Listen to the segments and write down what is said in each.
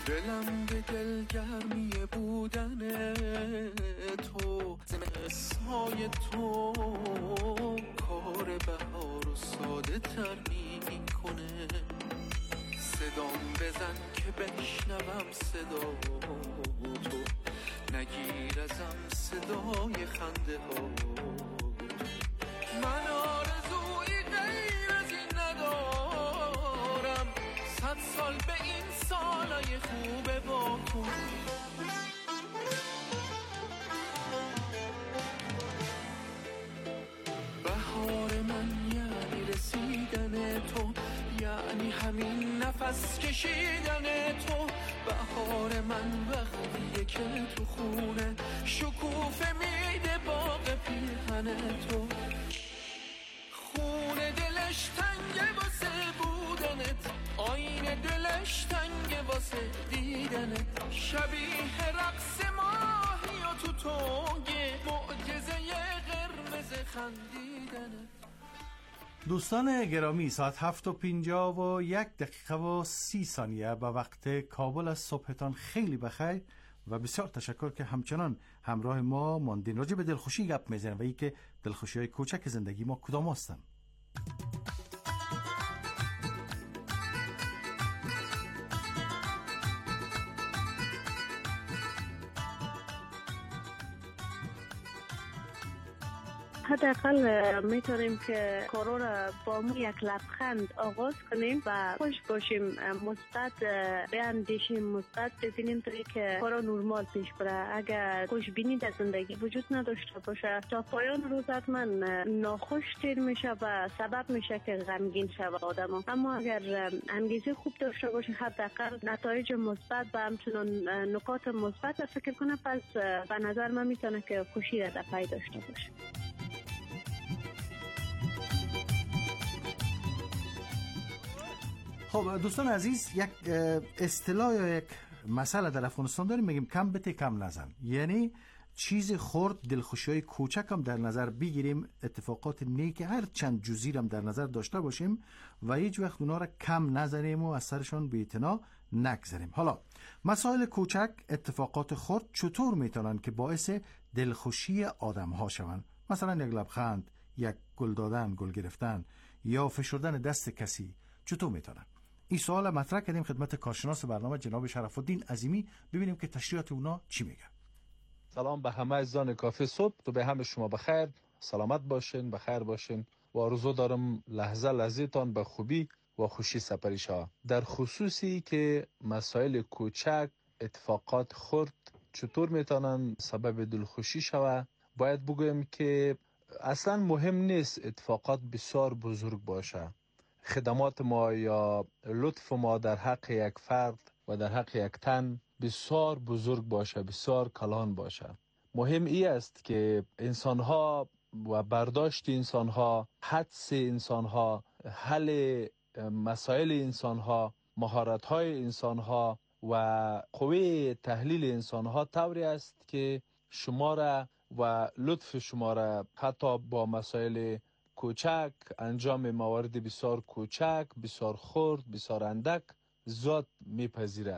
دلم به دلگرمی بودن تو، سایه تو کار بهار و ساده تر میکنه. صدام بزن که بشنوم صدا تو، نگیر ازم صدای خنده ها. من آرزوی غیر از این ندارم، 100 سال به این سالای خوبه با تو. بهار من یعنی رسیدن تو، یعنی همین نفس کشیدن تو. بهار من وقتیه که تو خونه شکوفه میده باغ پیرهن تو. خونه دلش تنگه واسه بودنت، آینه دلش تنگه واسه دیدنت. شبیه رقص ماهی و تو تنگه، معجزه قرمز خندیدنت. دوستان گرامی، ساعت 7:51 به وقت کابل از صبحتان خیلی بخیر و بسیار تشکر که همچنان همراه ما ماندین. راجع به دلخوشی گپ میزنیم و ای که دلخوشی های کوچک زندگی ما کدام هستن. حداقل میتونیم که کارو را با یک لبخند آغاز کنیم و خوش باشیم، مثبت بیاندیشیم، مثبت ببینیم تا که کارو نرمال پیش بره. اگر خوشبینی در زندگی وجود نداشته باشه تا پایان روز حتما ناخوش تیر میشه و سبب میشه که غمگین شوه آدم. اما اگر انگیزه خوب داشته باشه، حداقل نتایج مثبت و همچنان نکات مثبت فکر کنه، پس به نظر من میتونه که خوشی را در پی داشته باشه. خب دوستان عزیز، یک اصطلاح یا یک مسئله در افغانستان داریم، میگیم کم بته کم نزن. یعنی چیز خرد، دلخوشی‌های کوچک هم در نظر بگیریم، اتفاقات نیک هر چند جزئی هم در نظر داشته باشیم و هیچ وقت اونا را کم نزنیم و از سرشان بی‌اعتنا نگذریم. حالا مسائل کوچک، اتفاقات خرد چطور میتونن که باعث دلخوشی آدم‌ها شوند؟ مثلا یک لبخند، یک گل دادن، گل گرفتن یا فشردن دست کسی چطور میتونن؟ این سوال مطرح کردیم خدمت کارشناس برنامه جناب شرف الدین عظیمی، ببینیم که تشریحات اونا چی میگن. سلام به همه عزیزان کافه صبح، تو به همه شما بخیر، سلامت باشین، بخیر باشین و آرزو دارم لحظه لحظه‌تان به خوبی و خوشی سپری شود. در خصوصی که مسائل کوچک، اتفاقات خرد چطور میتونن سبب دلخوشی شود، باید بگویم که اصلا مهم نیست اتفاقات بسیار بزرگ باشه. خدمات ما یا لطف ما در حق یک فرد و در حق یک تن بسیار بزرگ باشه، بسیار کلان باشه. مهم ای است که انسان‌ها و برداشت انسان‌ها، حدس انسان‌ها، حل مسائل انسان‌ها، مهارت‌های انسان‌ها و قوه تحلیل انسان‌ها طوری است که شما را و لطف شما را حتی با مسائل کوچک، انجام موارد بسیار کوچک، بسیار خرد، بسیار اندک زیاد میپذیره.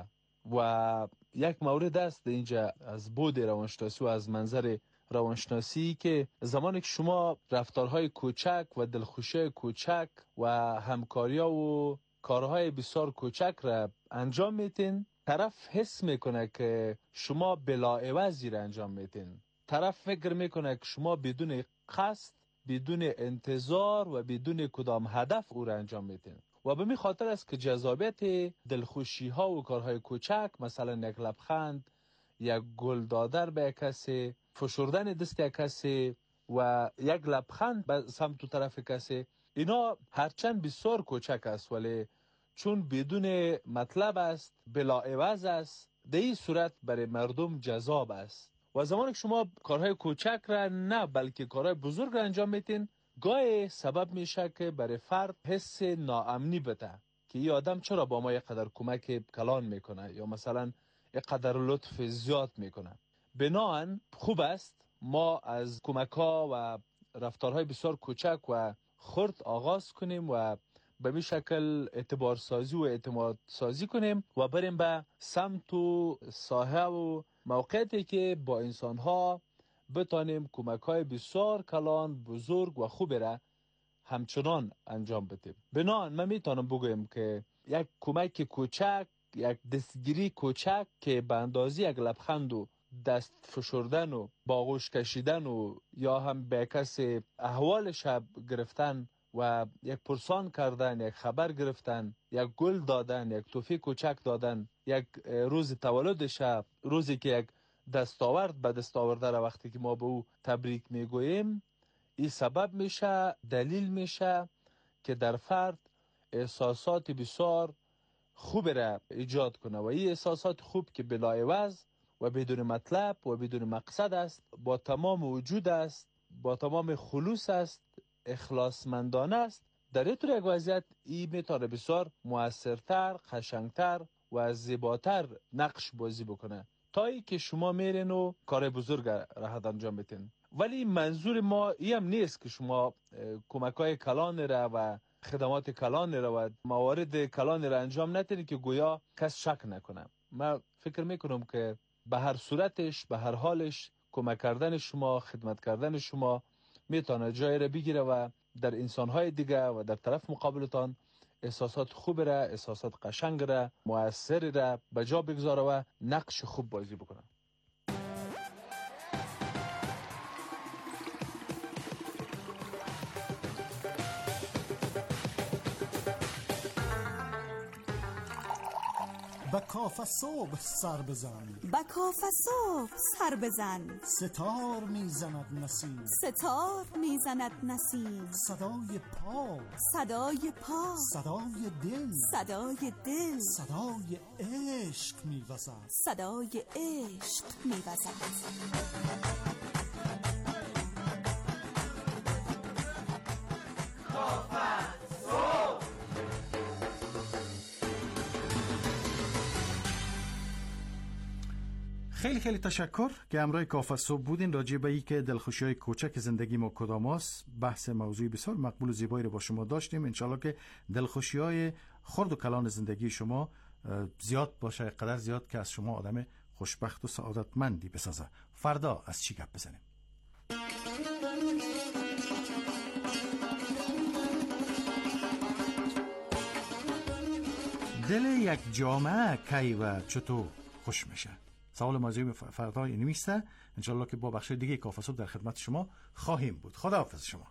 و یک مورد است اینجا از بود روانشناسی و از منظر روانشناسی که زمانی که شما رفتارهای کوچک و دلخوشی کوچک و همکاری‌ها و کارهای بسیار کوچک را انجام میتین، طرف حس میکنه که شما بلاعوضی را انجام میتین. طرف فکر میکنه که شما بدون قصد، بدون انتظار و بدون کدام هدف او را انجام میتین. و به می خاطر است که جذابیت دلخوشی ها و کارهای کوچک، مثلا یک لبخند، یک گل دادن به کسی، فشردن دست کسی و یک لبخند به سمت و طرف کسی، اینا هرچند بسیار کوچک است ولی چون بدون مطلب است، بلا عوض است، در این صورت برای مردم جذاب است. و زمانی که شما کارهای کوچک را نه بلکه کارهای بزرگ را انجام میتین، گاهی سبب میشه که برای فرد حس ناامنی بده که این آدم چرا با ما یک قدر کمک کلان میکنه یا مثلا یک قدر لطف زیاد میکنه. بنابراین خوب است ما از کمک ها و رفتارهای بسیار کوچک و خرد آغاز کنیم و به می شکل اعتبار سازی و اعتماد سازی کنیم و بریم به سمت و ساحه و موقعیتی که با انسان ها بتانیم کمک های بسیار کلان بزرگ و خوب را همچنان انجام بدیم. بنابراین من میتونم بگویم که یک کمک کوچک، یک دستگیری کوچک که به اندازه یک لبخند و دست فشردن و باغوش کشیدن و یا هم به کسی احوال شب گرفتن و یک پرسان کردن، یک خبر گرفتن، یک گل دادن، یک توفیق کوچک دادن، یک روز تولد شب، روزی که یک دستاورد به دست آورده را وقتی که ما به او تبریک میگوییم، این سبب میشه، دلیل میشه که در فرد احساسات بسیار خوب را ایجاد کنه و این احساسات خوب که بلایوز و بدون مطلب و بدون مقصد است، با تمام وجود است، با تمام خلوص است، اخلاصمندانه است، در این طور یک وضعیت این میتونه بسیار مؤثرتر، قشنگتر و زیباتر نقش بازی بکنه تا ای که شما میرین و کار بزرگ راحت انجام بدین. ولی منظور ما این هم نیست که شما کمک‌های کلان را و خدمات کلان را و موارد کلان را انجام ندید که گویا کس شک نکنه. من فکر میکنم که به هر صورتش، به هر حالش کمک کردن شما، خدمت کردن شما میتونه جای را بگیره و در انسان‌های دیگه و در طرف مقابلتان احساسات خوب را، احساسات قشنگ را، مؤثر را به جا بگذاره و نقش خوب بازی بکنه. به کاف صبح سر بزن، به کاف صبح سر بزن، ستار میزند نسیم، ستار میزند نسیم، صدای پا، صدای پا، صدای دل، صدای دل، صدای عشق میوزد، صدای عشق میوزد. خیلی خیلی تشکر که همراه کافه صبح بودین. راجع به این که دلخوشی‌های کوچک زندگی ما کدام است، بحث موضوعی بسیار مقبول و زیبایی رو با شما داشتیم. انشالله که دلخوشی‌های خرد و کلان زندگی شما زیاد باشه، قدر زیاد که از شما آدم خوشبخت و سعادتمندی بسازه. فردا از چی گپ بزنیم؟ دل یک جامعه کی و چطور خوش میشه؟ سوال موضوعی فردا نمیسته. انشالله که با بخش دیگه کافه صبح در خدمت شما خواهیم بود. خداحافظ شما.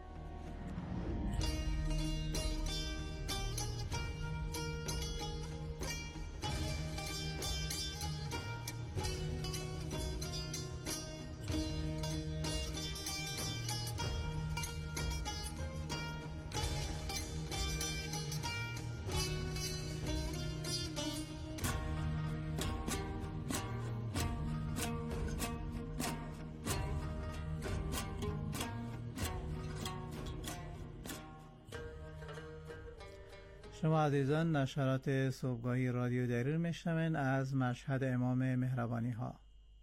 شما عزیزان نشرات صبحگاهی رادیو دریل میشنوین از مشهد امام مهربانی ها.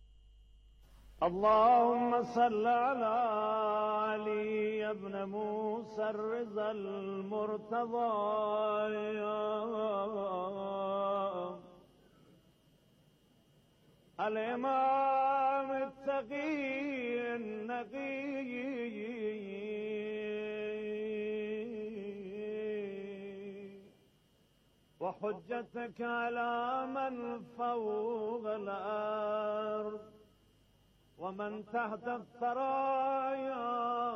اللهم صل على علي ابن موسى الرضا المرتضى الامام التقي النقي وحجتك على من فوق الأرض ومن تحت الثرايا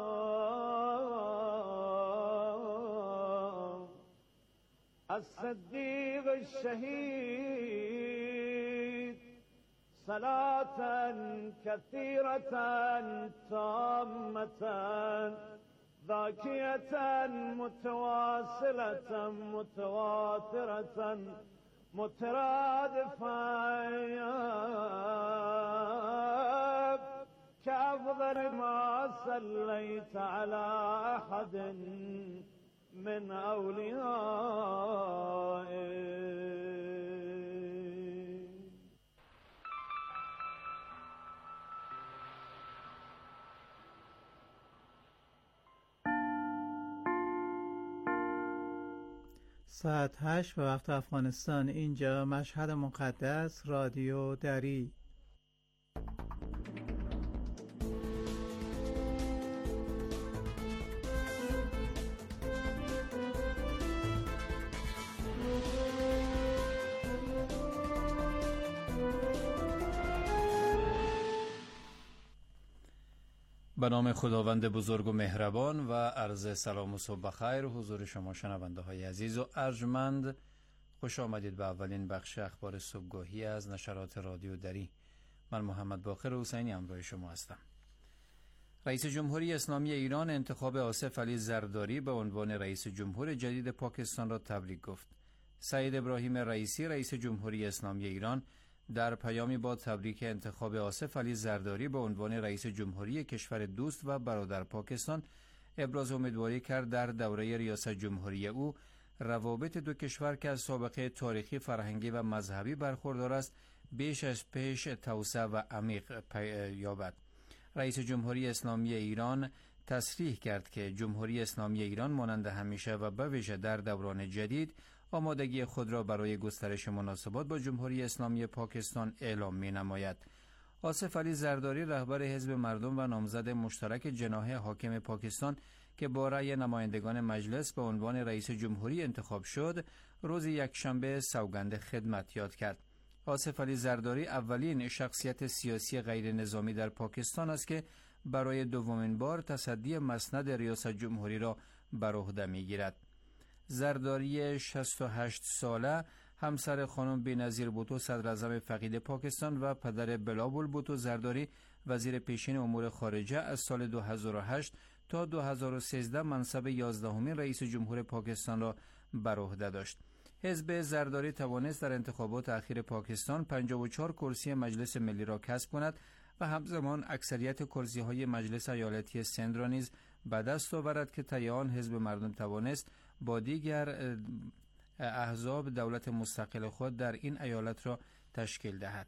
الصديق الشهيد صلاة كثيرة تامة ذاكية متواصلة متواترة مترادفة كأفضل ما صليت على أحد من أوليائك. ساعت 8 به وقت افغانستان. اینجا مشهد مقدس، رادیو دری. به نام خداوند بزرگ و مهربان و عرض سلام و صبح بخیر حضور شما شنونده های عزیز و ارجمند. خوش آمدید به اولین بخش اخبار صبحگاهی از نشرات رادیو دری. من محمد باقر حسینی همراه شما هستم. رئیس جمهوری اسلامی ایران انتخاب آصف علی زرداری به عنوان رئیس جمهور جدید پاکستان را تبریک گفت. سعید ابراهیم رئیسی رئیس جمهوری اسلامی ایران در پیامی با تبریک انتخاب آصف علی زرداری به عنوان رئیس جمهوری کشور دوست و برادر پاکستان ابراز امیدواری کرد در دوره ریاست جمهوری او روابط دو کشور که از سابقه تاریخی، فرهنگی و مذهبی برخوردار است بیش از پیش توسعه و عمیق یابد. رئیس جمهوری اسلامی ایران تصریح کرد که جمهوری اسلامی ایران مانند همیشه و به ویژه در دوران جدید آمادگی خود را برای گسترش مناسبات با جمهوری اسلامی پاکستان اعلام می نماید. آصف علی زرداری رهبر حزب مردم و نامزد مشترک جناح حاکم پاکستان که با رأی نمایندگان مجلس به عنوان رئیس جمهوری انتخاب شد، روز یکشنبه سوگند خدمت یاد کرد. آصف علی زرداری اولین شخصیت سیاسی غیر نظامی در پاکستان است که برای دومین بار تصدی مسند ریاست جمهوری را بر عهده می‌گیرد. زرداری 68 ساله همسر خانم بینظیر بوتو صدراعظم فقید پاکستان و پدر بلابل بوتو زرداری وزیر پیشین امور خارجه از سال 2008 تا 2013 منصب 11مین رئیس جمهور پاکستان را بر عهده داشت. حزب زرداری توانست در انتخابات اخیر پاکستان 54 کرسی مجلس ملی را کسب کند و همزمان اکثریت کرسی‌های مجلس ایالتی سند را نیز به دست آورد که طی آن حزب مردم توانست با دیگر احزاب دولت مستقل خود در این ایالت را تشکیل دهد.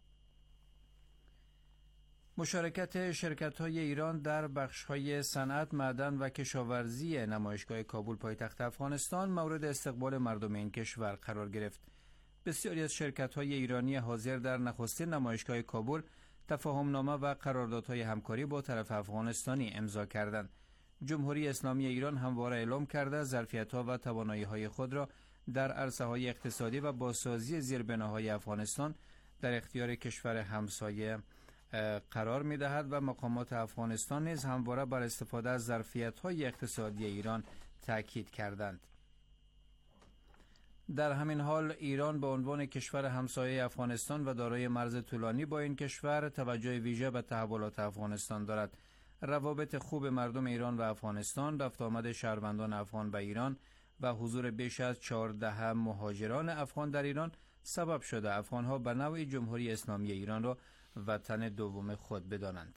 مشارکت شرکت‌های ایران در بخش‌های صنعت، معدن و کشاورزی نمایشگاه کابل پایتخت افغانستان مورد استقبال مردم این کشور قرار گرفت. بسیاری از شرکت‌های ایرانی حاضر در نخستین نمایشگاه کابل تفاهمنامه و قراردادهای همکاری با طرف افغانستانی امضا کردند. جمهوری اسلامی ایران همواره اعلام کرده ظرفیت‌ها و توانایی‌های خود را در عرصه‌های اقتصادی و بازسازی زیربناهای افغانستان در اختیار کشور همسایه قرار می‌دهد و مقامات افغانستان نیز همواره بر استفاده از ظرفیت‌های اقتصادی ایران تاکید کردند. در همین حال ایران به عنوان کشور همسایه افغانستان و دارای مرز طولانی با این کشور توجه ویژه به تحولات افغانستان دارد. روابط خوب مردم ایران و افغانستان، رفت آمد شهروندان افغان به ایران و حضور بیش از 14 مهاجران افغان در ایران سبب شده افغانها به نوعی جمهوری اسلامی ایران را وطن دوم خود بدانند.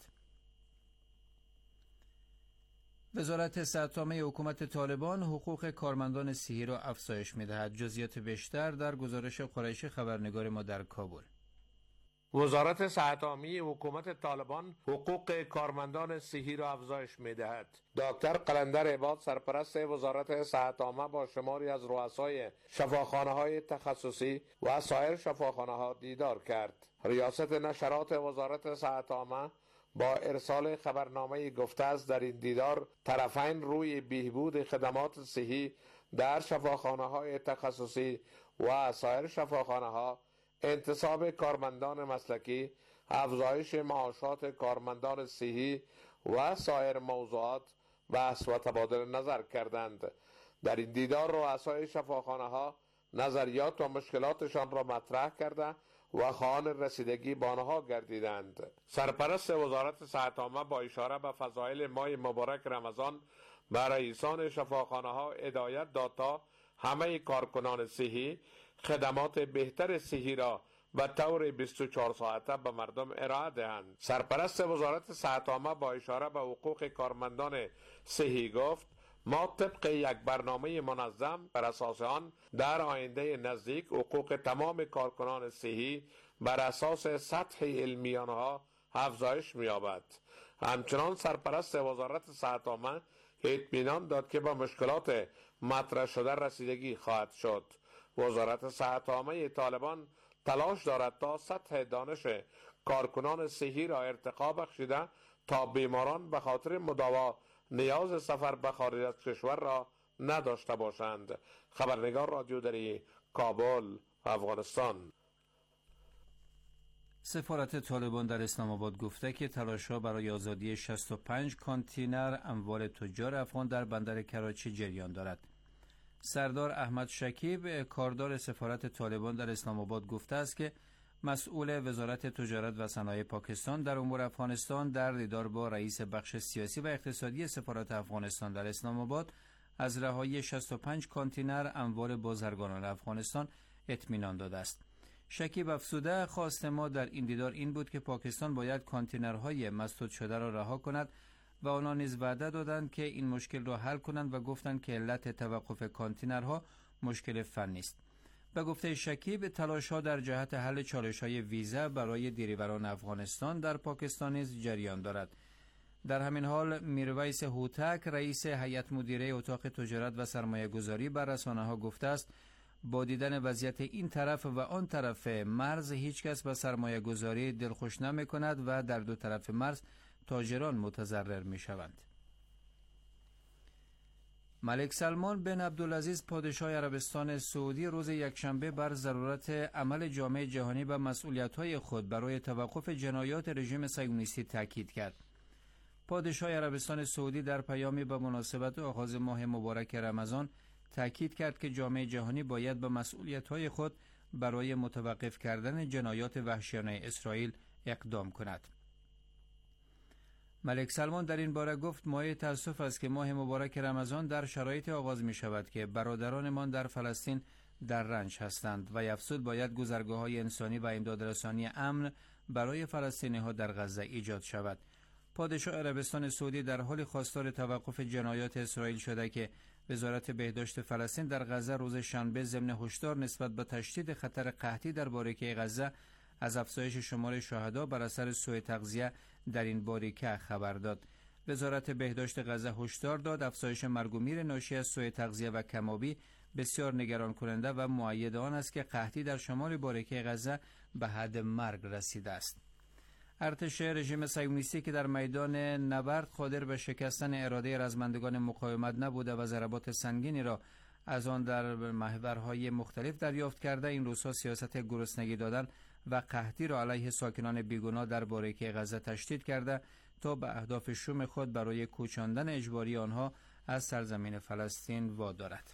وزارت صحت‌عامه حکومت طالبان حقوق کارمندان صحی را افزایش می‌دهد. جزئیات بیشتر در گزارش قریشی خبرنگار ما در کابل. وزارت صحت‌عامه حکومت طالبان حقوق کارمندان صحی را افزایش می‌دهد. دکتر قلندر عباد سرپرست وزارت صحت‌عامه با شماری از رؤسای شفاخانه‌های تخصصی و سایر شفاخانه‌ها دیدار کرد. ریاست نشرات وزارت صحت‌عامه با ارسال خبرنامه گفته است در این دیدار طرفین روی بهبود خدمات صحی در شفاخانه‌های تخصصی و سایر شفاخانه‌ها، انتصاب کارمندان مسلکی، افزایش معاشات کارمندان صحی و سایر موضوعات بحث و تبادل نظر کردند. در این دیدار رؤسای شفاخانه‌ها نظریات و مشکلاتشان را مطرح کرده و خواهان رسیدگی با آنها گردیدند. سرپرست وزارت صحت‌عامه با اشاره به فضایل ماه مبارک رمضان به رئیسان شفاخانه‌ها هدایت داد تا همه کارکنان صحی خدمات بهتر صحی را به طور 24 ساعته به مردم ارائه دهند. سرپرست وزارت صحت‌عامه با اشاره به حقوق کارمندان صحی گفت: ما طبق یک برنامه منظم بر اساس آن در آینده نزدیک حقوق تمام کارکنان صحی بر اساس سطح علمی آنها افزایش می‌یابد. همچنان سرپرست وزارت صحت‌عامه اطمینان داد که با مشکلات مطرح شده رسیدگی خواهد شد. وزارت صحت عامه طالبان تلاش دارد تا سطح دانش کارکنان صحی را ارتقا بخشیده تا بیماران به خاطر مداوا نیاز سفر به خارج از کشور را نداشته باشند. خبرنگار رادیو دری، کابل، افغانستان. سفارت طالبان در اسلام آباد گفته که تلاش‌ها برای آزادی 65 کانتینر اموال تجار افغان در بندر کراچی جریان دارد. سردار احمد شکیب، کاردار سفارت طالبان در اسلام آباد گفته است که مسئول وزارت تجارت و صنایع پاکستان در امور افغانستان در دیدار با رئیس بخش سیاسی و اقتصادی سفارت افغانستان در اسلام آباد از رهایی 65 کانتینر اموال بازرگانان افغانستان اطمینان داده است. شکیب افزوده خواست ما در این دیدار این بود که پاکستان باید کانتینرهای مسدود شده را رها کند و آنها نیز وعده دادند که این مشکل را حل کنند و گفتند که علت توقف کانتینرها مشکل فنی است. به گفته شکیب، تلاش‌ها در جهت حل چالش‌های ویزا برای دریوران افغانستان در پاکستان نیز جریان دارد. در همین حال میرویس هوتک، رئیس هیئت مدیره اتاق تجارت و سرمایه‌گذاری، بر رسانه‌ها گفته است با دیدن وضعیت این طرف و آن طرف مرز هیچ کس به سرمایه‌گذاری دلخوش نمی‌کند و در دو طرف مرز تاجران متضرر می‌شوند. ملک سلمان بن عبدالعزیز پادشاه عربستان سعودی روز یکشنبه بر ضرورت عمل جامعه جهانی به مسئولیت‌های خود برای توقف جنایات رژیم صهیونیستی تاکید کرد. پادشاه عربستان سعودی در پیامی به مناسبت آغاز ماه مبارک رمضان تاکید کرد که جامعه جهانی باید به مسئولیت‌های خود برای متوقف کردن جنایات وحشیانه اسرائیل اقدام کند. ملک سلمان در این باره گفت مایه تأسف است که ماه مبارک رمضان در شرایط آغاز می شود که برادرانمان در فلسطین در رنج هستند و افزود باید گذرگاه‌های انسانی و امدادرسانی امن برای فلسطینی‌ها در غزه ایجاد شود. پادشاه عربستان سعودی در حال خواستار توقف جنایات اسرائیل شده که وزارت بهداشت فلسطین در غزه روز شنبه ضمن هشدار نسبت به تشدید خطر قحطی در باریکه غزه از افزایش شمار شهدا بر اثر سوء تغذیه در این باریکه خبر داد. وزارت بهداشت غزه هشدار داد افزایش مرگ و میر ناشی از سوء تغذیه و کم‌آبی بسیار نگران کننده و مؤید آن است که قحطی در شمال باریکه غزه به حد مرگ رسیده است. ارتش رژیم صهیونیستی که در میدان نبرد قادر به شکستن اراده رزمندگان مقاومت نبوده و ضربات سنگینی را از آن در محورهای مختلف دریافت کرده، این روزها سیاست گرسنگی دادن و قحطی را علیه ساکنان بیگناه در باریکه غزه تشدید کرده تا به اهداف شوم خود برای کوچاندن اجباری آنها از سرزمین فلسطین وادارد.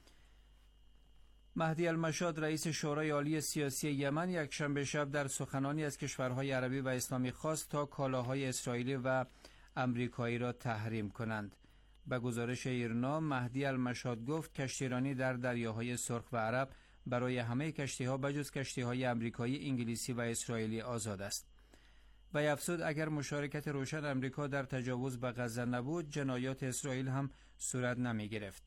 مهدی المشاد، رئیس شورای عالی سیاسی یمن، یکشنبه شب در سخنانی از کشورهای عربی و اسلامی خواست تا کالاهای اسرائیلی و امریکایی را تحریم کنند. به گزارش ایرنا، مهدی المشاد گفت کشتیرانی در دریاهای سرخ و عرب برای همه کشتی‌ها بجز کشتی‌های امریکایی، انگلیسی و اسرائیلی آزاد است. و افزود اگر مشارکت روشن امریکا در تجاوز به غزه نبود، جنایات اسرائیل هم صورت نمی‌گرفت.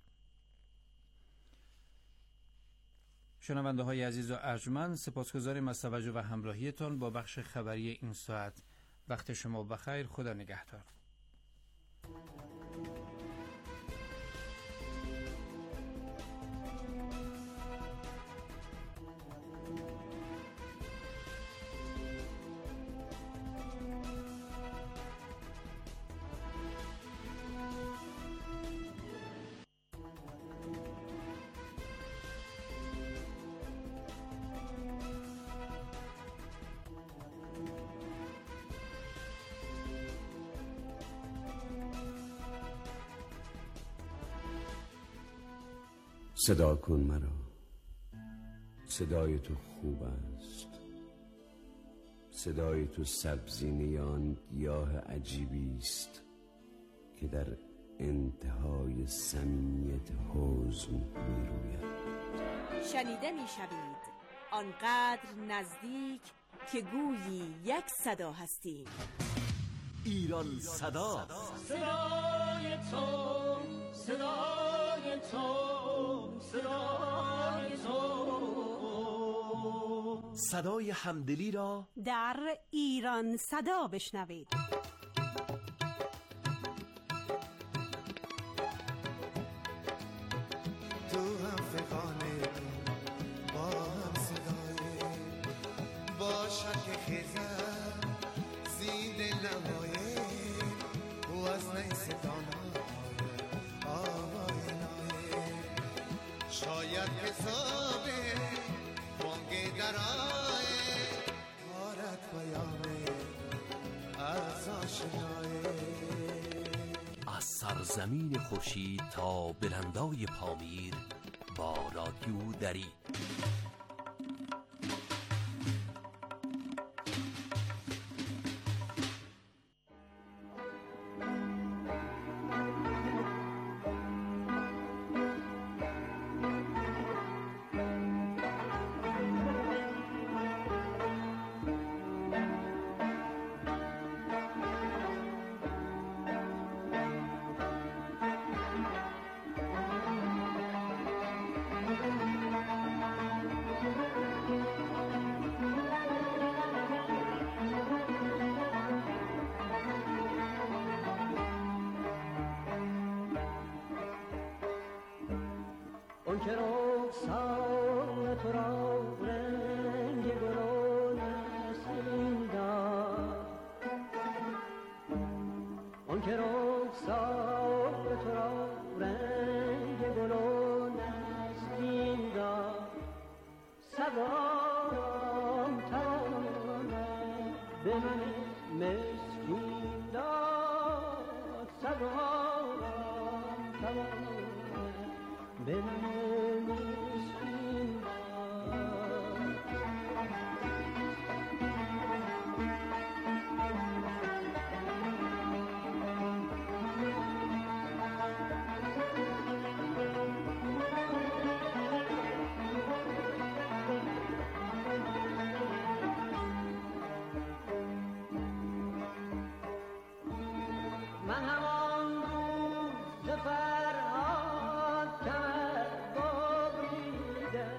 شنونده های عزیز و ارجمند، سپاسگزاریم از توجه و همراهیتان با بخش خبری این ساعت. وقت شما بخیر. خدا نگهدار. صدا کن مرا، صدای تو خوب است، صدای تو سبزینه آن گیاه عجیبی است که در انتهای صمیمیت حزن می روید. شنیده می شوید آنقدر نزدیک که گویی یک صدا هستیم. ایران صدا، صدای تو، صدای تو، صدای تو، صدای همدلی را در ایران صدا بشنوید. شاید حسابه بانگ درائه آرد بیانه از آشنایه. از سرزمین خورشید تا بلندای پامیر با رادیو دری. اون که رخسار تو را رنگ گل و نسرین داد، اون که رخسار تو را رنگ گل و نسرین داد، سوارم توانم به من مسکین داد، سوارم توانم به من مسکین من همان روز فرهاد کمر ببریده،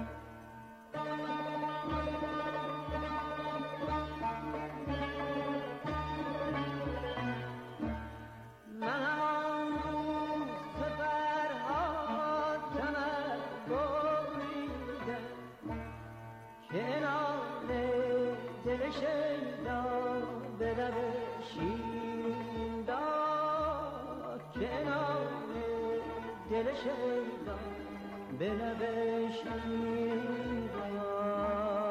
من همان روز فرهاد کمر ببریده، کنار دل شیدا به لب شیرین داد، کنار دل شیدا به لب شیرین داد.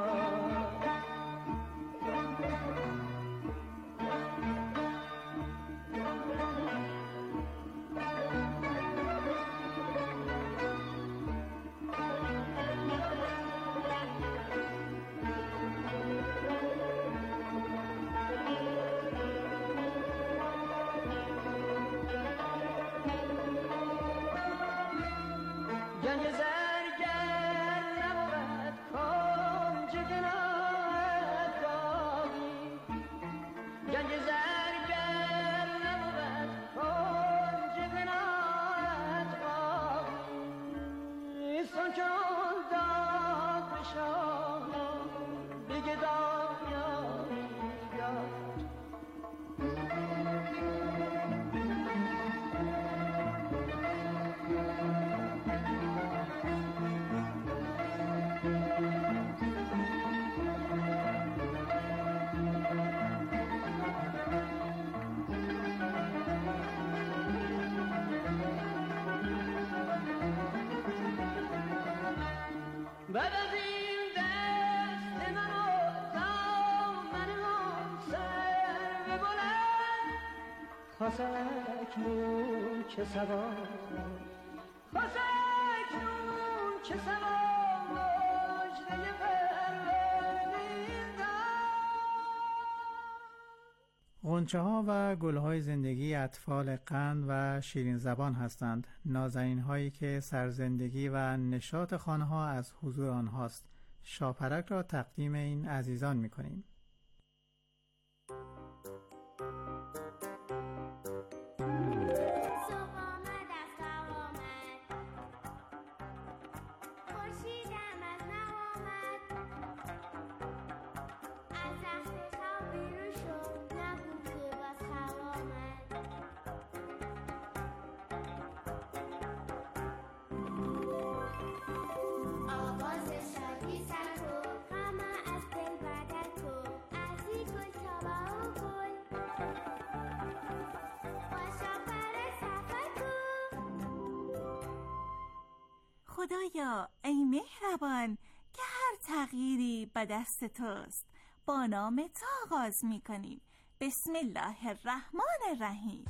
گنج زرگر نبود کنج گناهت باقی، گنج زرگر نبود کنج گناهت باقی، سان چون داد به شاه بگه دایایی یاد. بعد از این دست من و دامن من سر ببلند، خواست اکنون که سوار، خواست اکنون که سوار مجده پروردین داد. غنچه ها و گل های زندگی اطفال قند و شیرین زبان هستند، نازنین هایی که سرزندگی و نشاط خانه ها از حضور آنهاست. شاپرک را تقدیم این عزیزان می کنیم. آواز شادی سر و همه از دل بدن تو خدایا ای مهربان که هر تغییری به دست توست، با نام تو آغاز می‌کنیم. بسم الله الرحمن الرحیم.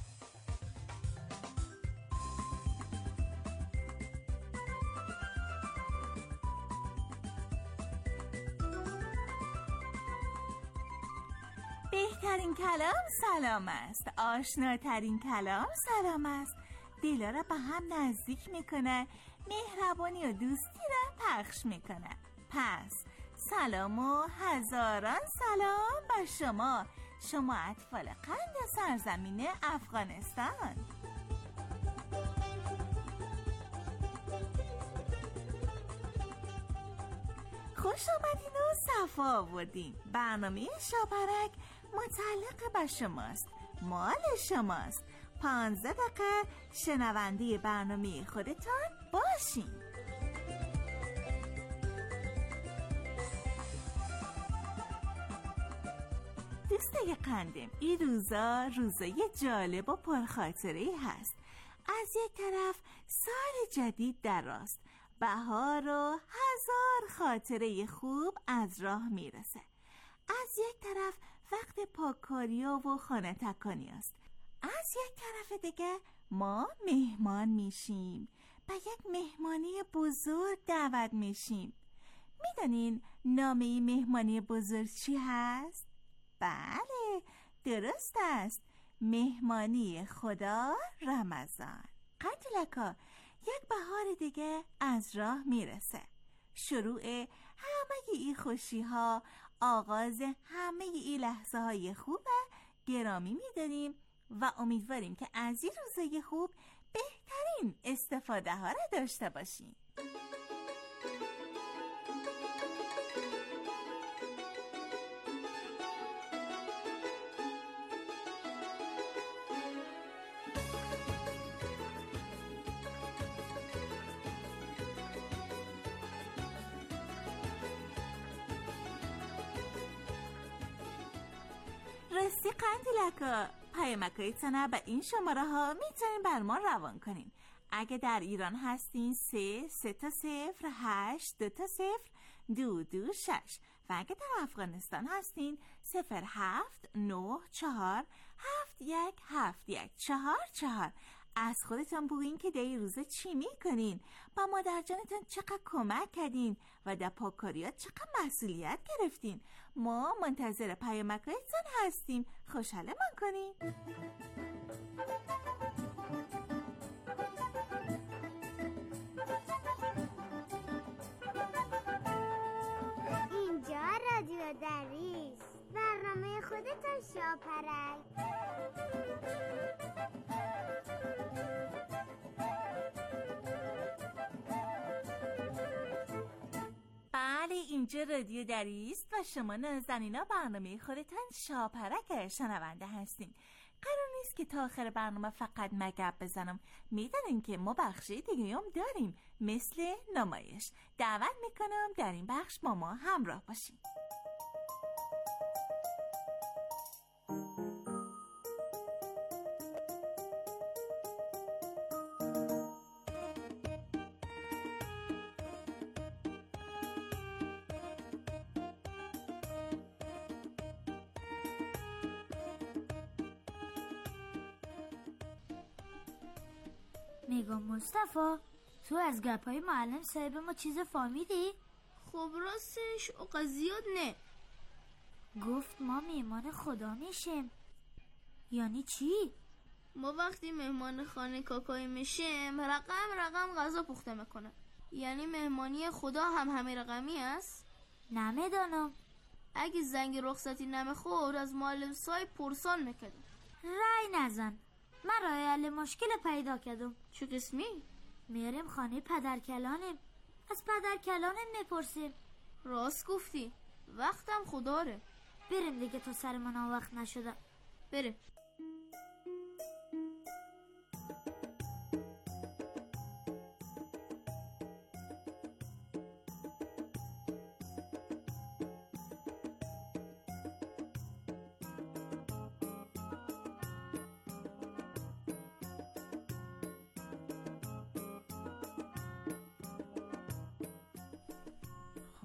بهترین کلام سلام است، آشناترین کلام سلام است، دلا را به هم نزدیک میکنه، مهربانی و دوستی را پخش میکنه. پس سلام و هزاران سلام بر شما اطفال قند سرزمین افغانستان. خوش آمدین و صفا آوردین. برنامه شاپرک متعلق به شماست، مال شماست. 15 دقیقه شنونده برنامه خودتان باشین. دوستای قندم، این روزای جالب و پرخاطره‌ای هست. از یک طرف سال جدید دراست، بهار و هزار خاطره خوب از راه میرسه. از یک طرف وقت پاککاری‌ها و خانه تکانی است. از یک طرف دیگه ما مهمان میشیم، به یک مهمانی بزرگ دعوت میشیم. میدونین نام این مهمانی بزرگ چی هست؟ بله، درست است، مهمانی خدا رمضان. قتلکا یک بهار دیگه از راه میرسه. شروع همه این خوشی ها، آغاز همه این لحظه های خوبه گرامی میداریم و امیدواریم که از این روزای خوب بهترین استفاده ها را داشته باشیم. راستی قندیلکا، پیامکایتان به این شماره ها میتونین بر ما روان کنین. اگه در ایران هستین 3-0-8-2-0-226 و اگه در افغانستان هستین 079-4-7-1-7-1-4-4. از خودتان بگوین که در این روزا چی میکنین، با مادر جانتان چقدر کمک کردین و در پاککاریات چقدر مسئولیت گرفتین. ما منتظر پیامکایتان هستیم، خوشحالمان کنین. اینجا رادیو دریس، برنامه خودتان شاپرک. بله، اینجا رادیو دریست و شما نازنینا برنامه خودتان شاپرک شنونده هستین. قرار نیست که تا آخر برنامه فقط مگب بزنم، میدونین که ما بخشی دیگه هم داریم، مثل نمایش. دعوت میکنم در این بخش با ما همراه باشین. میگم مصطفی، تو از گپای معلم صاحب ما چیز فهمیدی؟ خب راستش اوقا زیاد نه. گفت ما مهمان خدا میشیم. یعنی چی؟ ما وقتی مهمان خانه کاکای میشیم رقم غذا پخته میکنه. یعنی مهمانی خدا هم همه رقمی است؟ نمیدانم. اگه زنگ رخصتی نمیخورد از معلم صاحب پرسان میکردم. رای نزن، من راه حل مشکل پیدا کردم. چه قسمی؟ میریم خانه پدرکلانم، از پدرکلانم میپرسیم. راست گفتی، وقتم خداره. بریم دیگه تا سر من وقت نشده. بریم.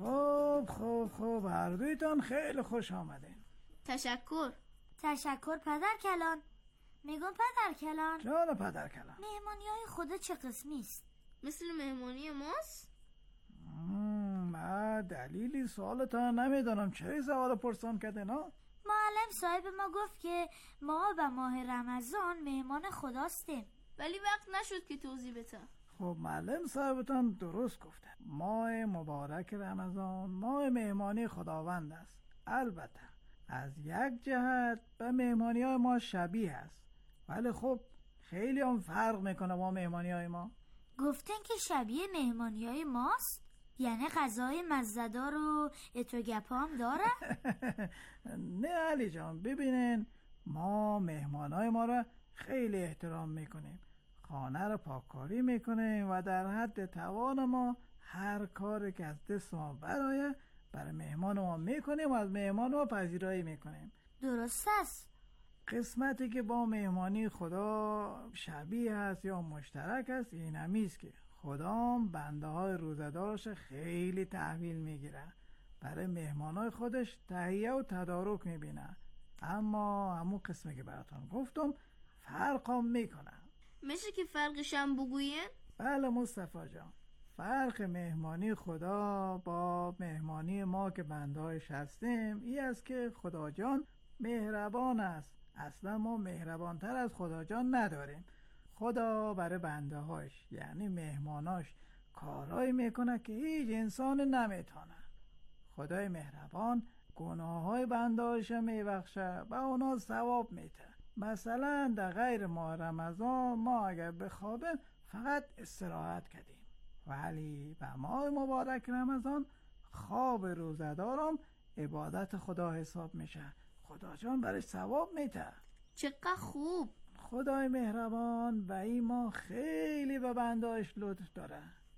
خب هر دویتان خیلی خوش آمدین. تشکر پدر کلان. میگم پدر کلان. جان پدر کلان. مهمانی های خدا چه قسمی است؟ مثل مهمانی ماست؟ من دلیلی سوالتان نمیدانم. چه سوال پرسان کردین ها؟ معلم صاحب ما گفت که ما به ماه رمضان مهمان خداستیم، ولی وقت نشد که توضیح بده. خب معلم صاحبتان درست گفته. ماه مبارک رمضان ماه مهمانی خداوند است. البته از یک جهت به مهمانی های ما شبیه است، ولی خب خیلی هم فرق میکنه با مهمانی های ما. گفتن که شبیه مهمانی های ماست؟ یعنی غذای مزه‌دار و ات و گپا هم داره؟ نه علی جان، ببینین ما مهمانای ما را خیلی احترام میکنیم، خانه را پاککاری میکنیم و در حد توان ما هر کاری که از دست ما برای مهمان ما میکنیم و از مهمان ما پذیرایی میکنیم. درست است. قسمتی که با مهمانی خدا شبیه است یا مشترک است این همیست که خدا بنده های روزدارش خیلی تحویل میگیره، برای مهمانای خودش تهیه و تدارک میبینه. اما همون قسمی که براتون گفتم فرق هم میکنه. میشه که فرقش هم بگوین؟ بله مصطفی جان، فرق مهمانی خدا با مهمانی ما که بنده هایش هستیم این است که خدا جان مهربان است. اصلا ما مهربانتر از خدا جان نداریم. خدا برای بنده هاش یعنی مهماناش کارایی میکنه که هیچ انسان نمیتونه. خدای مهربان گناه های بنده هاش میبخشه و اونا ثواب میده. مثلا در غیر ماه رمضان ما اگر بخوابیم فقط استراحت کردیم، ولی به ماه مبارک رمضان خواب روزدارم عبادت خدا حساب میشه. خدا جان برش ثواب میده. چقدر خوب. خدای مهربان به این ماه خیلی به بندهاش لطف داره.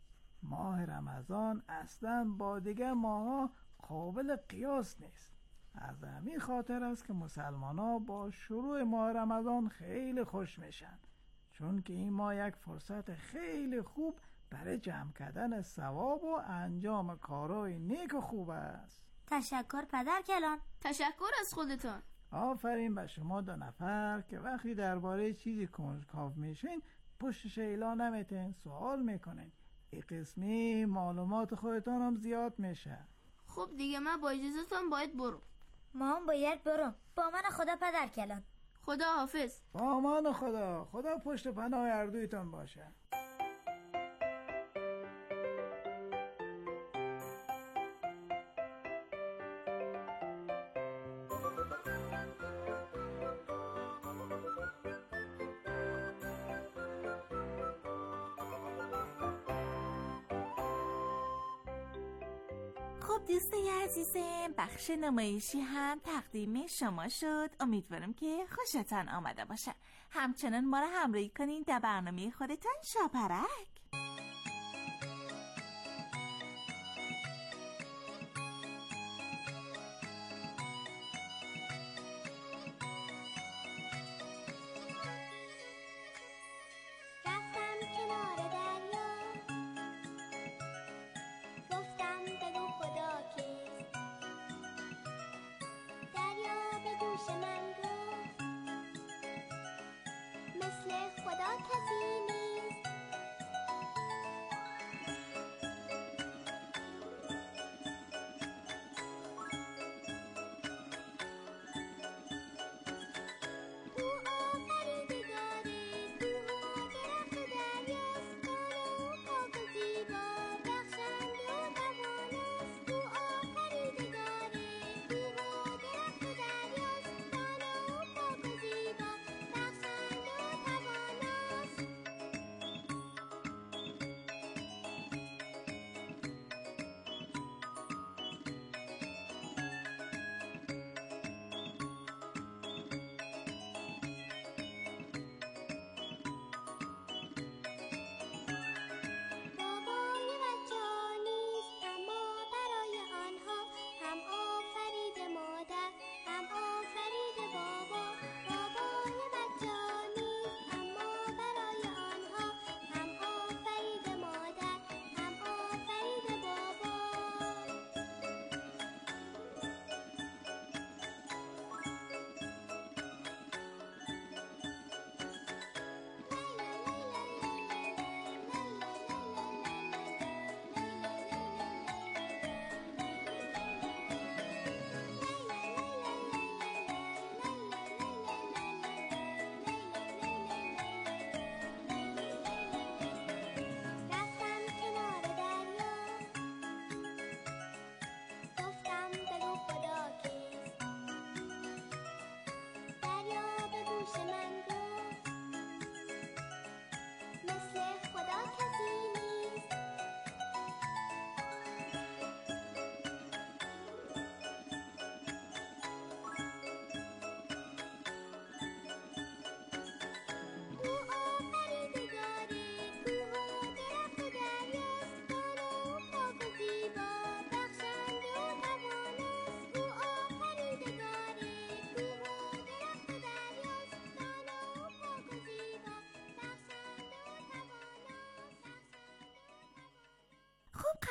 ماه رمضان اصلا با دیگه ماها قابل قیاس نیست. از همین خاطر است که مسلمان ها با شروع ماه رمضان خیلی خوش میشن، چون که این ماه یک فرصت خیلی خوب برای جمع کردن ثواب و انجام کارهای نیک و خوب است. تشکر پدر کلان. تشکر از خودتان. آفرین به شما دو نفر که وقتی درباره چیزی کنجکاو میشین پشتش اعلان نمیتین، سوال میکنین. این قسمی معلومات خودتان هم زیاد میشه. خب دیگه من با اجازهتان باید برم. ما هم باید برم. با من خدا پدر کلان. خدا حافظ. با من خدا پشت پناه اردویتان باشه. خب دوستای عزیزم، بخش نمایشی هم تقدیم شما شد. امیدوارم که خوشتان آمده باشه. همچنان ما را همراهی کنین در برنامه خودتان شاپرک.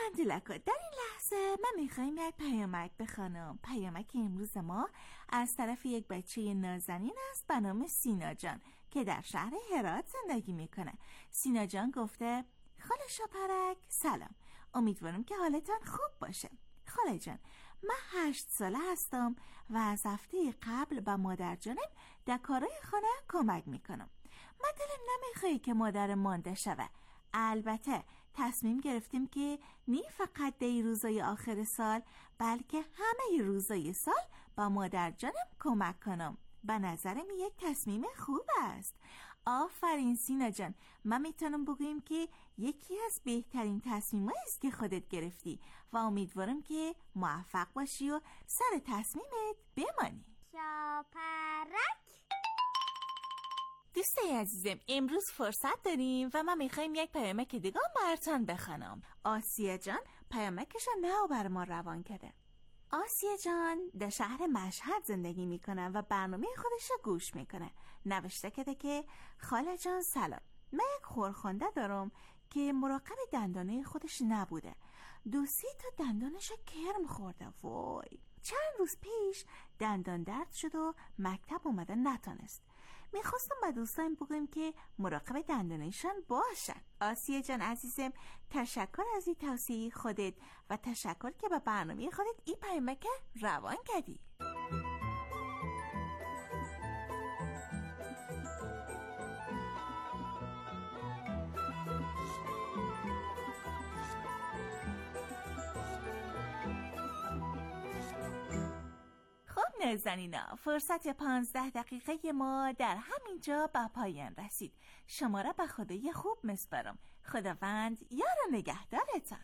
قندیلکا، در این لحظه من میخوایم یک پیامک بخوانم. پیامک امروز ما از طرف یک بچه نازنین است به نام سینا جان که در شهر هرات زندگی میکنه. سینا جان گفته: خاله شاپرک سلام، امیدوارم که حالتان خوب باشه. خاله جان، من 8 ساله هستم و از هفته قبل به مادر جانم در کارهای خانه کمک میکنم. من دلم نمیخواد که مادر مانده شوه. البته تصمیم گرفتیم که نه فقط در روزای آخر سال بلکه همه روزای سال با مادر جانم کمک کنم. به نظرم یک تصمیم خوب است. آفرین سینا جان، من میتونم بگویم که یکی از بهترین تصمیم‌هایی است که خودت گرفتی و امیدوارم که موفق باشی و سر تصمیمت بمانی. شاپرک. دوستای عزیزم، امروز فرصت داریم و من میخوایم یک پیامک دیگه براتون بخوانم. آسیا جان پیامکش رو بر ما روان کرده. آسیا جان در شهر مشهد زندگی میکنه و برنامه خودش رو گوش میکنه. نوشته کرده که خاله جان سلام، من یک خورخنده دارم که مراقب دندانه خودش نبوده. 2-3 تا دندانش کرم خورده. وای، چند روز پیش دندان درد شد و مکتب اومده نتونست. میخواستم با دوستان بگویم که مراقب دندانشان باشن. آسیا جان عزیزم، تشکر از این توصیه خودت و تشکر که به برنامه خودت این پیامک روان کردی. نازنینا، فرصت 15 دقیقه ما در همینجا به پایان رسید. شما را به خدای خوب میسپارم. خداوند یار و نگهدارتان.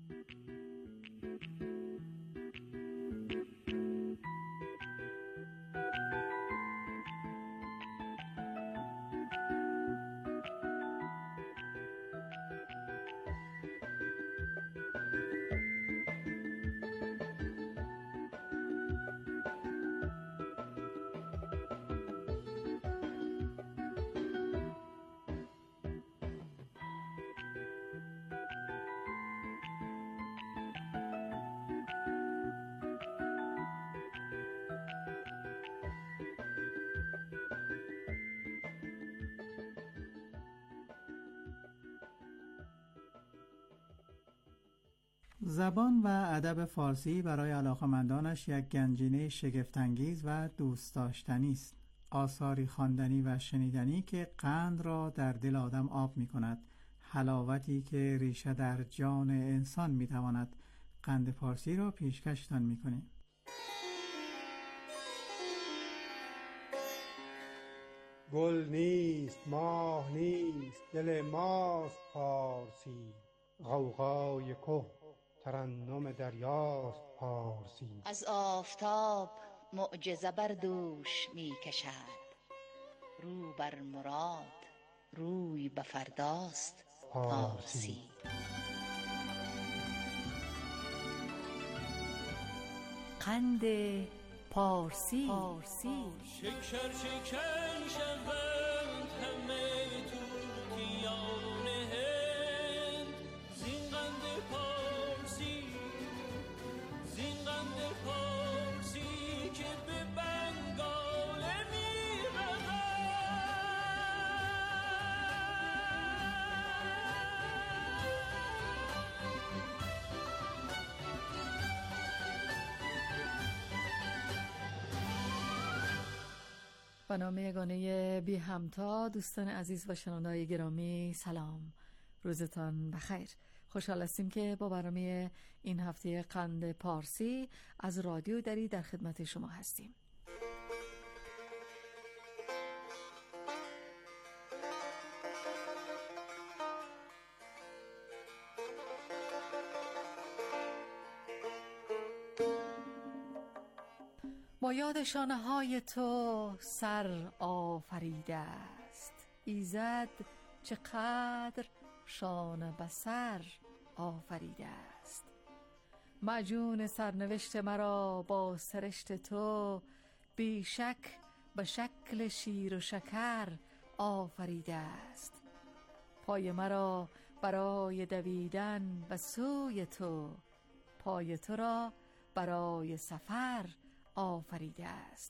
زبان و ادب فارسی برای علاقه‌مندانش یک گنجینه شگفت‌انگیز و دوست داشتنی است. آثاری خواندنی و شنیدنی که قند را در دل آدم آب می‌کند. حلاوتی که ریشه در جان انسان می‌تواند. قند فارسی را پیشکشتان می‌کنیم. گل نیست، ماه نیست، دل ماست پارسی. غوغای که ترنم دریاست پارسی. از آفتاب معجزه بر دوش می کشد. رو بر مراد، روی به فرداست پارسی. قند پارسی. شکر شکن شوند همه توتیان هند. زین قند پارسی، زین قند پارسی که به بنگال می رود. به نام یگانه بی همتا، دوستان عزیز و شنونده‌های گرامی سلام، روزتان بخیر. خوشحال هستیم که با برنامه این هفته قند پارسی از رادیو دری در خدمت شما هستیم. با یاد شانه های تو سر آفریده است. ایزد چقدر شانه به سر آفریده است. معجون سرنوشت مرا با سرشت تو بیشک به شکل شیر و شکر آفریده است. پای مرا برای دویدن به سوی تو، پای تو را برای سفر آفریده است.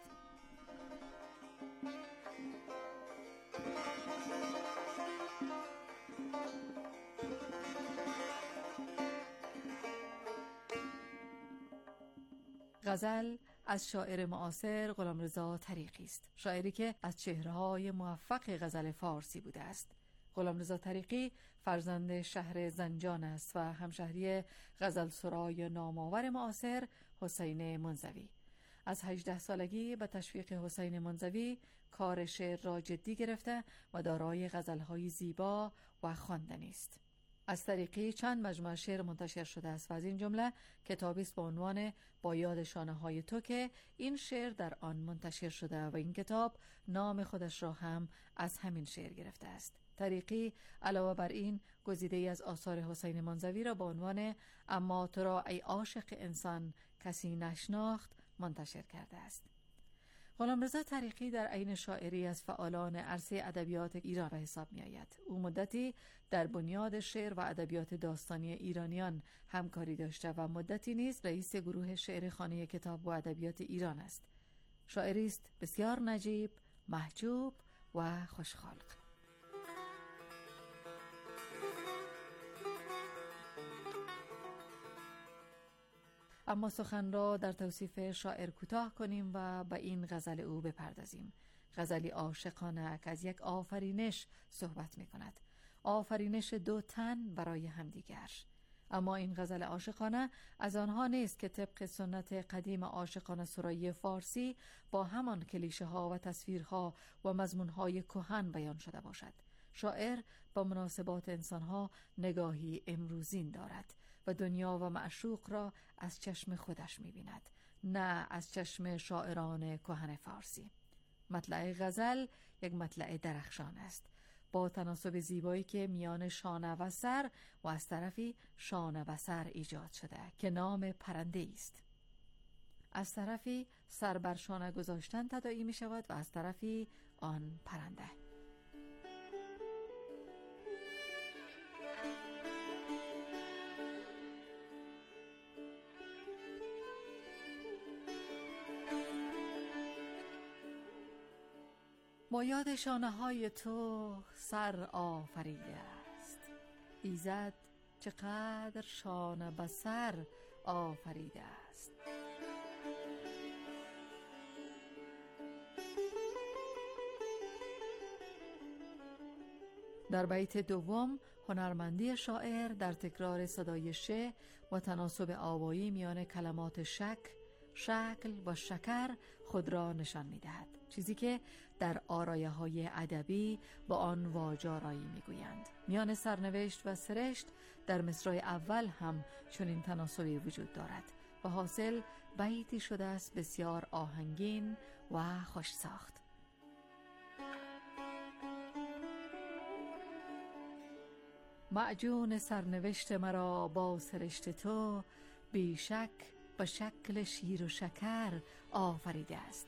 غزل از شاعر معاصر غلامرضا طریقی است، شاعری که از چهره‌های موفق غزل فارسی بوده است. غلامرضا طریقی فرزند شهر زنجان است و همشهری غزلسرای نامآور معاصر حسین منزوی. از 18 سالگی به تشویق حسین منزوی کار شعر را جدی گرفته و دارای غزل‌های زیبا و خواندنی است. از طریقی چند مجموعه شعر منتشر شده است و از این جمله کتابی است با عنوان با یاد شانه‌های تو که این شعر در آن منتشر شده و این کتاب نام خودش را هم از همین شعر گرفته است. طریقی علاوه بر این گزیده‌ای از آثار حسین منزوی را با عنوان اما تو را ای عاشق انسان کسی نشناخت منتشر کرده است. غلامرضا طریقی در عین شاعری از فعالان عرصه ادبیات ایران به حساب می آید. او مدتی در بنیاد شعر و ادبیات داستانی ایرانیان همکاری داشته و مدتی نیز رئیس گروه شعر خانه کتاب و ادبیات ایران است. شاعری است بسیار نجیب، محجوب و خوشخلق. اما سخن را در توصیف شاعر کوتاه کنیم و به این غزل او بپردازیم. غزلی عاشقانه که از یک آفرینش صحبت می کند. آفرینش دو تن برای همدیگر. اما این غزل عاشقانه از آنها نیست که طبق سنت قدیم عاشقانه سرایی فارسی با همان کلیشه ها و تصویرها و مضمون های کهن بیان شده باشد. شاعر با مناسبات انسانها نگاهی امروزین دارد و دنیا و معشوق را از چشم خودش می‌بیند، نه از چشم شاعران کهن فارسی. مطلع غزل یک مطلع درخشان است، با تناسب زیبایی که میان شانه و سر و از طرفی شانه و سر ایجاد شده که نام پرنده است. از طرفی سر بر شانه گذاشتن تداعی می شود و از طرفی آن پرنده. با یاد شانه‌های تو سر آفریده است، ایزد چقدر شانه به سر آفریده است. در بیت دوم هنرمندی شاعر در تکرار صدای ش و تناسب آوایی میان کلمات شکل و شکر خود را نشان می‌دهد، چیزی که در آرایه‌های ادبی با آن واژه‌آرایی می‌گویند. میان سرنوشت و سرشت در مصرع اول هم چنین تناسبی وجود دارد و حاصل بیتی شده است بسیار آهنگین و خوش ساخت. معجون سرنوشت مرا با سرشت تو، بیشک به شکل شیر و شکر آفریده است.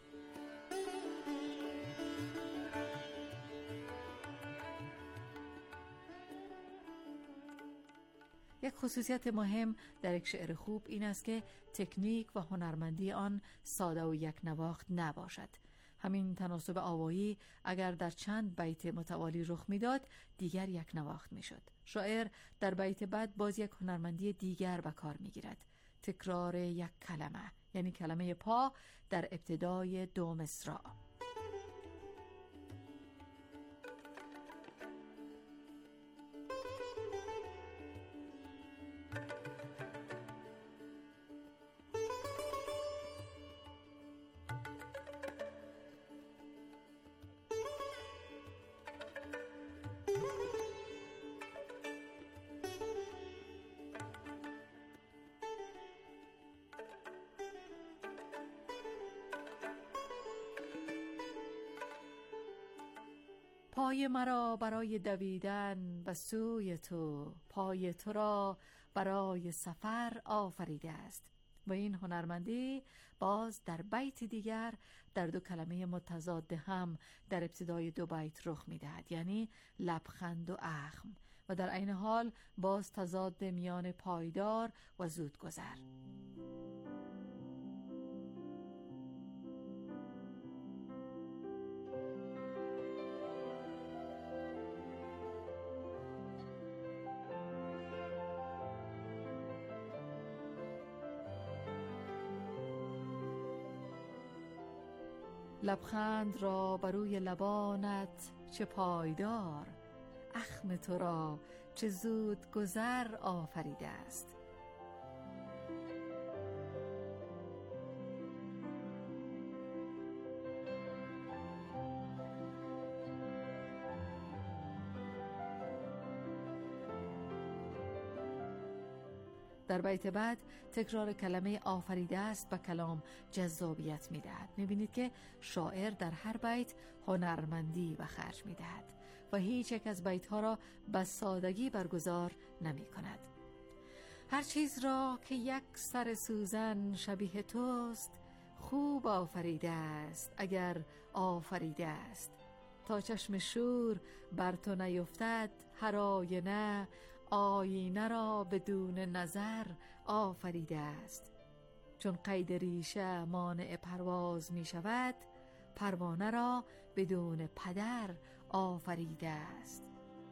یک خصوصیت مهم در یک شعر خوب این است که تکنیک و هنرمندی آن ساده و یک نواخت نباشد. همین تناسب آوایی اگر در چند بیت متوالی رخ میداد دیگر یک نواخت میشد. شاعر در بیت بعد باز یک هنرمندی دیگر به کار میگیرد، تکرار یک کلمه، یعنی کلمه پا در ابتدای دو مصرع. پای مرا برای دویدن به سوی تو، پای تو را برای سفر آفریده است. و این هنرمندی باز در بیت دیگر در دو کلمه متضاد هم در ابتدای دو بیت رخ می‌دهد، یعنی لبخند و اخم. و در عین حال باز تضاد میان پایدار و زودگذر. لبخند را بروی لبانت چه پایدار، اخم تو را چه زود گذر آفریده است. در بیت بعد تکرار کلمه آفریده است و کلام جذابیت می دهد. می بینید که شاعر در هر بیت هنرمندی به خرج می دهد و هیچ یک از بیت ها را به سادگی برگزار نمی کند. هر چیز را که یک سر سوزن شبیه توست، خوب آفریده است اگر آفریده است. تا چشم شور بر تو نیفتد هر آینه، آینه را بدون نظر آفریده است. چون قید ریشه مانع پرواز می شود، پروانه را بدون پدر آفریده است.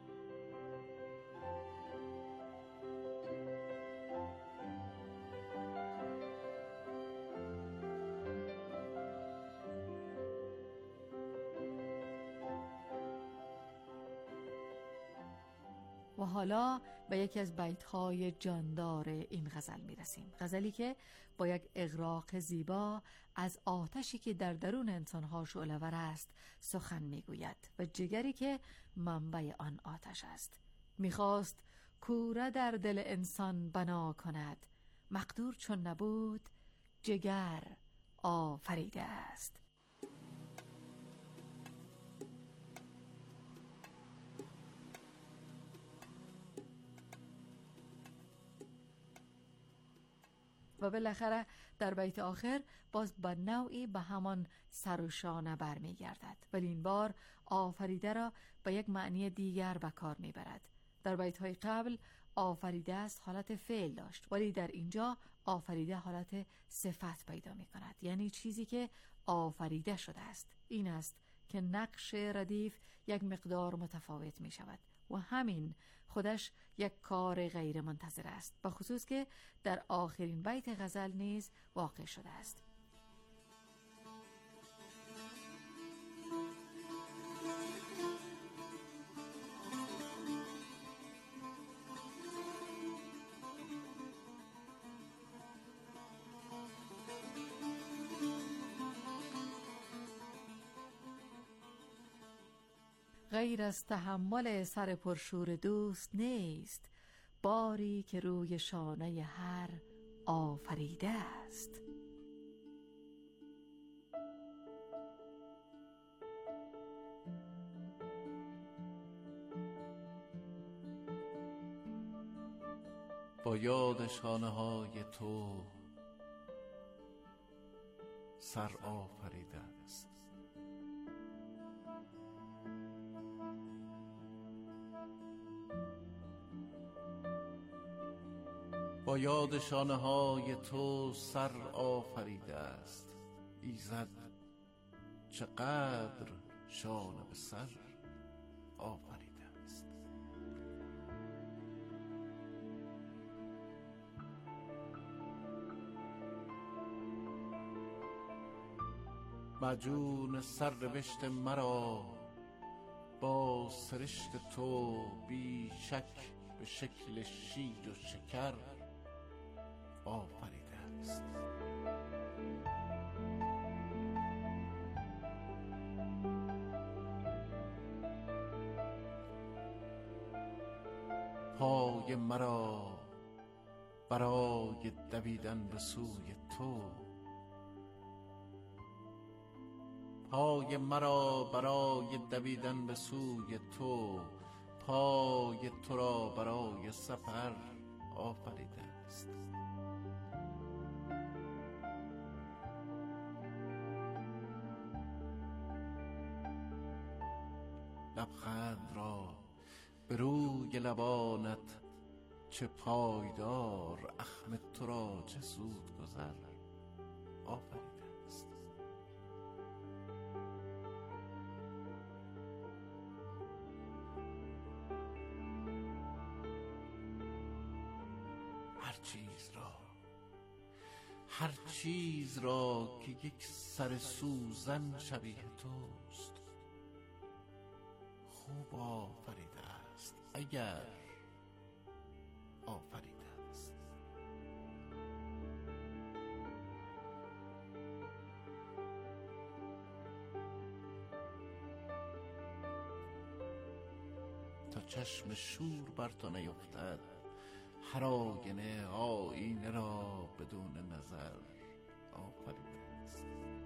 و حالا به یکی از بیت‌های جاندار این غزل می‌رسیم. غزلی که با یک اغراق زیبا از آتشی که در درون انسان‌ها شعله‌ور است سخن می‌گوید و جگری که منبع آن آتش است. می‌خواست کوره در دل انسان بنا کند، مقدور چون نبود جگر آفریده است. و بالاخره در بیت آخر باز با نوعی به همان سر و شانه برمی گردد، ولی این بار آفریده را به یک معنی دیگر به کار می برد. در بیت های قبل آفریده است حالت فعل داشت، ولی در اینجا آفریده حالت صفت پیدا می کند، یعنی چیزی که آفریده شده است. این است که نقش ردیف یک مقدار متفاوت می شود و همین خودش یک کار غیر منتظر است، به خصوص که در آخرین بیت غزل نیز واقع شده است. غیر از تحمل سر پرشور دوست نیست، باری که روی شانه هر آفریده است. با یاد شانه های تو سر آفریده است. با یاد شانه های تو سر آفریده است. ایزد چقدر شانه به سر آفریده است. معجون سرنوشت مرا با سرشت تو بی شک به شکل شیر و شکر آفریده است. پای مرا برای دویدن به سوی تو، پای مرا برای دویدن به سوی تو، پای تو را برای سفر آفریده است. لبخند را به روی لبانت چه پایدار، اخم تو را چه زود گذر آفریده است. هر چیز را که یک سر سوزن شبیه توست خوب آفریده است، اگر آفریده است. تا چشم شور بر تو نیفتد، هر آینه آینه را بدون نظر آفریده است.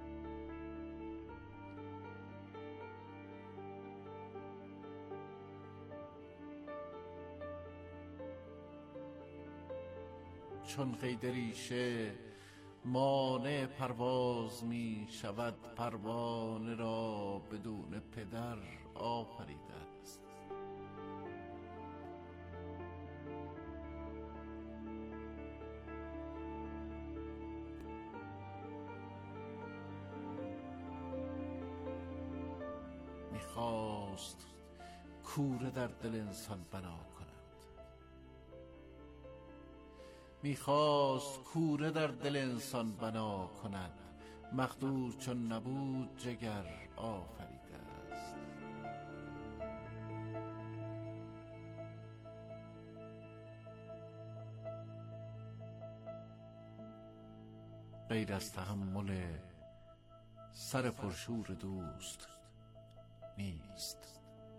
چون قید ریشه مانع پرواز می شود، پروانه را بدون پدر آفریده است. میخواست کوره در دل انسان بنا کند، میخواست کوره در دل انسان بنا کند، مقدور چون نبود جگر آفریده است. غیر از تحمل سر پرشور دوست نیست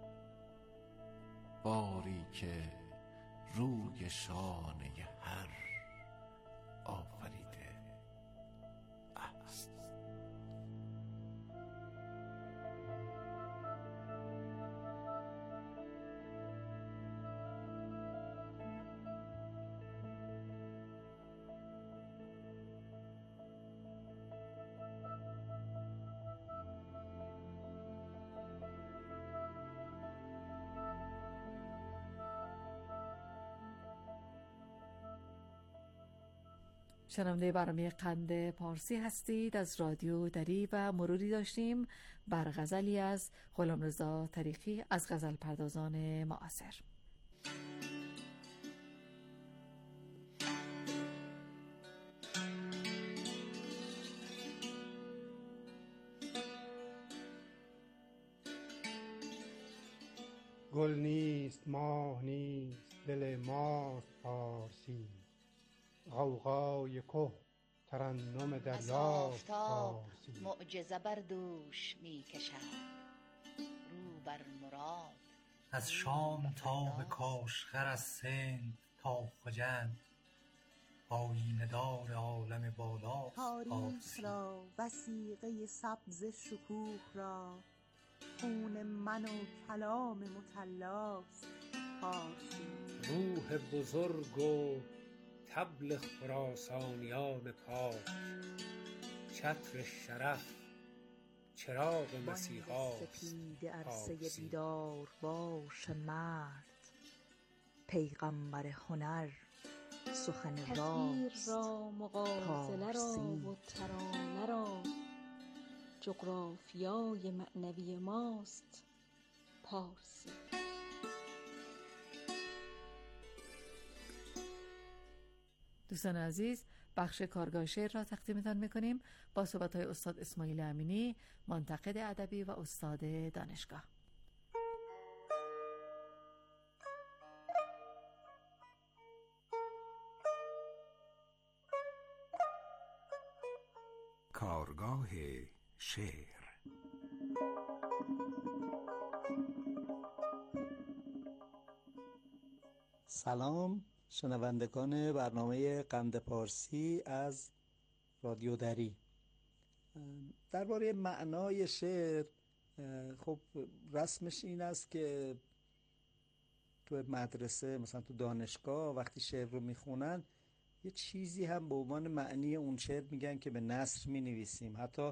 باری که روی شانه هر آفریده است. شنونده برنامه قند پارسی هستید از رادیو دری و مروری داشتیم بر غزلی از غلامرضا طریقی از غزل پردازان معاصر. گل نیست ماه نیست دل ماست پارسی، غوغای که ترنم دریاست پارسی. معجزه بر دوش می کشد رو بر مراد. از شام تا به کاشغر، از سند تا خجند، آیینه دار عالم بالاست تاریخ را وثیقه سبز شکوه را، خون من و کلام مطلاست پارسی. روح بزرگ و طبل خراسانیان پاک، چتر شرف چراغ مسیحاست سپید عرصه بیدار باش مرد، پیغمبر هنر سخن راست را مغازله را و ترانه را، جغرافیای معنوی ماست پارسی. دوستان عزیز، بخش کارگاه شعر را تقدیمتان میکنیم با صحبت‌های استاد اسماعیل امینی، منتقد ادبی و استاد دانشگاه. کارگاه شعر. سلام شنوندگان برنامه قند پارسی از رادیو دری. درباره معنای شعر، خب رسمش این است که تو مدرسه مثلا تو دانشگاه وقتی شعر رو میخونن یه چیزی هم به عنوان معنی اون شعر میگن که به نثر مینویسیم. حتی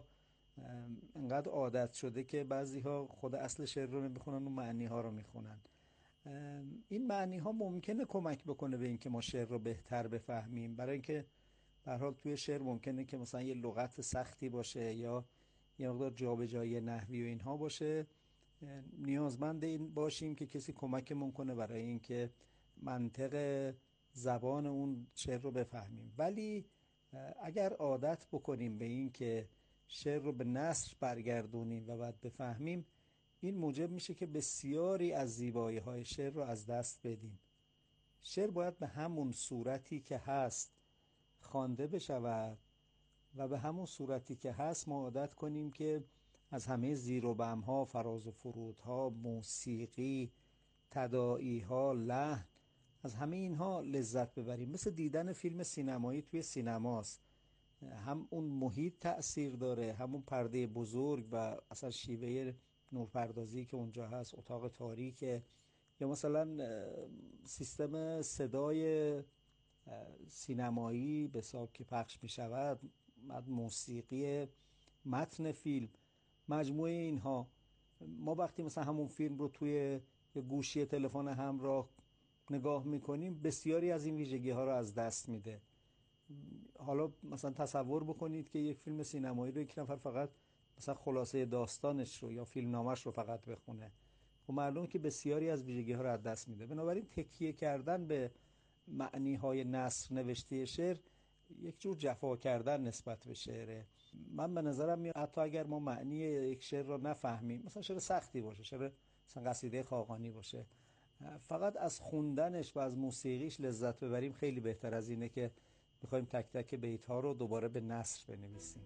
انقدر عادت شده که بعضی ها خود اصل شعر رو نمیخونن و معنی ها رو میخونن. این معنی ها ممکنه کمک بکنه به اینکه ما شعر رو بهتر بفهمیم، برای اینکه به هر حال توی شعر ممکنه که مثلا یه لغت سختی باشه یا یه مقدار جابجایی نحوی و اینها باشه. نیازمند این باشیم که کسی کمکمون کنه برای اینکه منطق زبان اون شعر رو بفهمیم. ولی اگر عادت بکنیم به این که شعر رو به نثر برگردونیم و بعد بفهمیم، این موجب میشه که بسیاری از زیبایی‌های شعر رو از دست بدیم. شعر باید به همون صورتی که هست خوانده بشود و به همون صورتی که هست ما عادت کنیم که از همه زیر و بم‌ها، فراز و فرودها، موسیقی، تداعی‌ها، لحن، از همه اینها لذت ببریم. مثل دیدن فیلم سینمایی توی سینماست. هم اون محیط تأثیر داره، همون پرده بزرگ و اصلا شیوه نورپردازی که اونجا هست، اتاق تاریکه، یا مثلا سیستم صدای سینمایی به حساب که پخش می شود، موسیقی، متن فیلم، مجموعه اینها. ما وقتی مثلا همون فیلم رو توی یه گوشی تلفن همراه نگاه میکنیم، بسیاری از این ویژگی ها رو از دست میده. حالا مثلا تصور بکنید که یک فیلم سینمایی رو یک نفر فقط مثلا خلاصه داستانش رو یا فیلم نامش رو فقط بخونه، خب معلومه که بسیاری از ویژگی ها رو از دست میده. بنابراین تکیه کردن به معنی های نثر نوشته شعر یک جور جفا کردن نسبت به شعره. من به نظرم میاد حتی اگر ما معنی یک شعر رو نفهمیم، مثلا شعر سختی باشه، شعر مثلا قصیده خاقانی باشه، فقط از خوندنش و از موسیقیش لذت ببریم، خیلی بهتر از اینه که بخوایم تک تک بیت ها رو دوباره به نثر بنویسیم.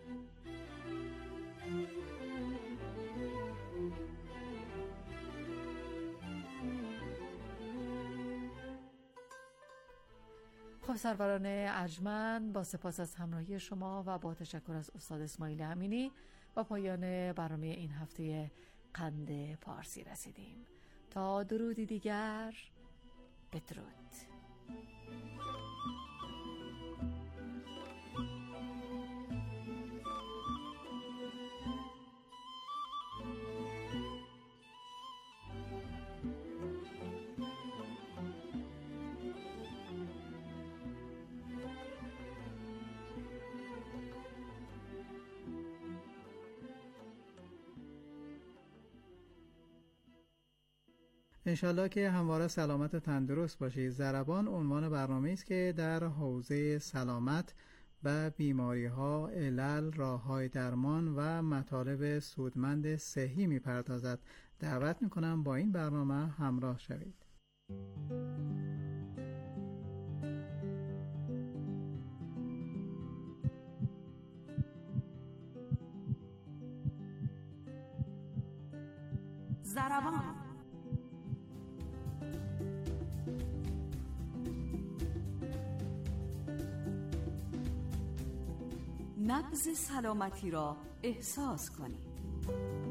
خب سروران ارجمند، با سپاس از همراهی شما و با تشکر از استاد اسماعیل امینی با پایان برنامه این هفته قند پارسی رسیدیم. تا درودی دیگر، بدرود. انشالله که همواره سلامت و تندرست باشید. ضربان عنوان برنامه است که در حوزه سلامت و بیماری ها، علل، راه های درمان و مطالب سودمند صحی می پردازد. دعوت می کنم با این برنامه همراه شوید. ضربان نبض سلامتی را احساس کنید.